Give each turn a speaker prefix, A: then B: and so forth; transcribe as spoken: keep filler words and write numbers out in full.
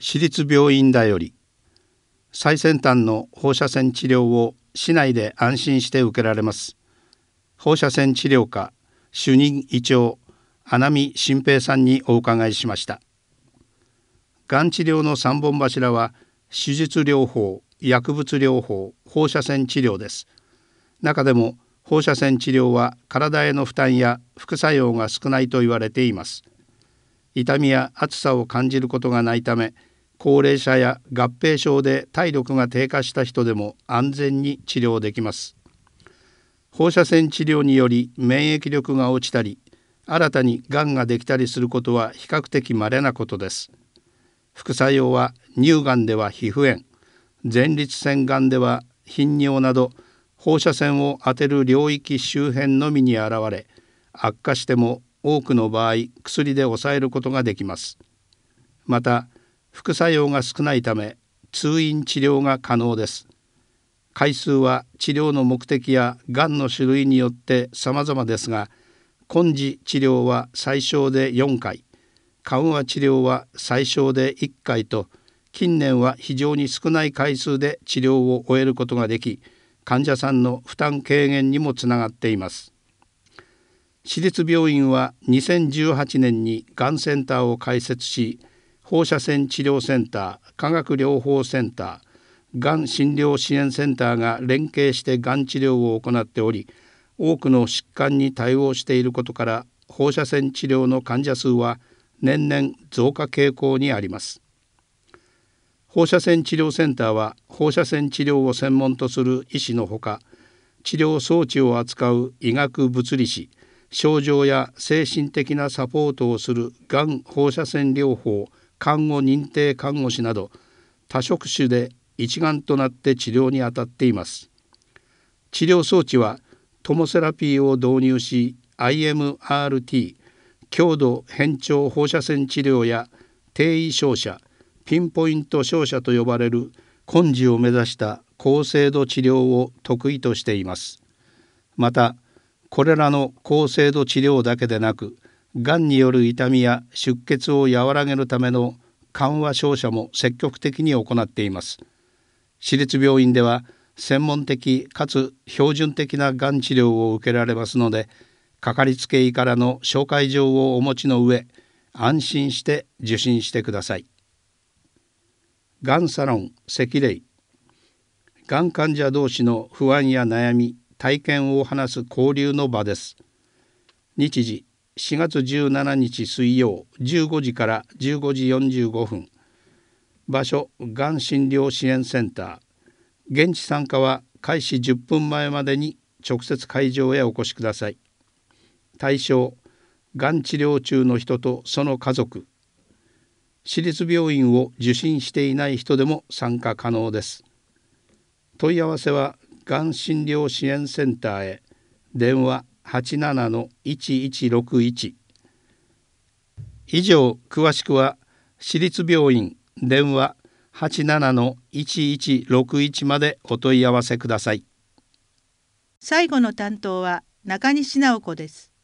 A: 市立病院だより最先端の放射線治療を市内で安心して受けられます。放射線治療科主任医長穴見新平さんにお伺いしました。がん治療の三本柱は手術療法、薬物療法、放射線治療です。中でも放射線治療は体への負担や副作用が少ないと言われています。痛みや熱さを感じることがないため、高齢者や合併症で体力が低下した人でも安全に治療できます。放射線治療により免疫力が落ちたり、新たにがんができたりすることは比較的稀なことです。副作用は乳がんでは皮膚炎、前立腺がんでは頻尿など、放射線を当てる領域周辺のみに現れ、悪化しても多くの場合薬で抑えることができます。また副作用が少ないため通院治療が可能です。回数は治療の目的やがんの種類によって様々ですが、根治治療は最小でよんかい、緩和治療は最小でいっかいと、近年は非常に少ない回数で治療を終えることができ、患者さんの負担軽減にもつながっています。市立病院はにせんじゅうはちねんにがんセンターを開設し、放射線治療センター、化学療法センター、がん診療支援センターが連携してがん治療を行っており、多くの疾患に対応していることから放射線治療の患者数は年々増加傾向にあります。放射線治療センターは放射線治療を専門とする医師のほか、治療装置を扱う医学物理士、症状や精神的なサポートをするがん放射線療法看護認定看護師など多職種で一丸となって治療に当たっています。治療装置はトモセラピーを導入し アイエムアールティー 強度変調放射線治療や低位照射、ピンポイント照射と呼ばれる根治を目指した高精度治療を得意としています。またこれらの高精度治療だけでなく、がんによる痛みや出血を和らげるための緩和照射も積極的に行っています。市立病院では専門的かつ標準的ながん治療を受けられますので、かかりつけ医からの紹介状をお持ちの上、安心して受診してください。がんサロン赤霊、がん患者同士の不安や悩み、体験を話す交流の場です。日時しがつじゅうしちにち水曜じゅうごじからじゅうごじよんじゅうごふん。場所がん診療支援センター。現地参加は開始じゅっぷんまえまでに直接会場へお越しください。対象がん治療中の人とその家族。市立病院を受診していない人でも参加可能です。問い合わせはがん診療支援センターへ。電話 はちなないちいちろくいち。以上、詳しくは市立病院電話 はちなないちいちろくいち までお問い合わせください。
B: 最後の担当は中西直子です。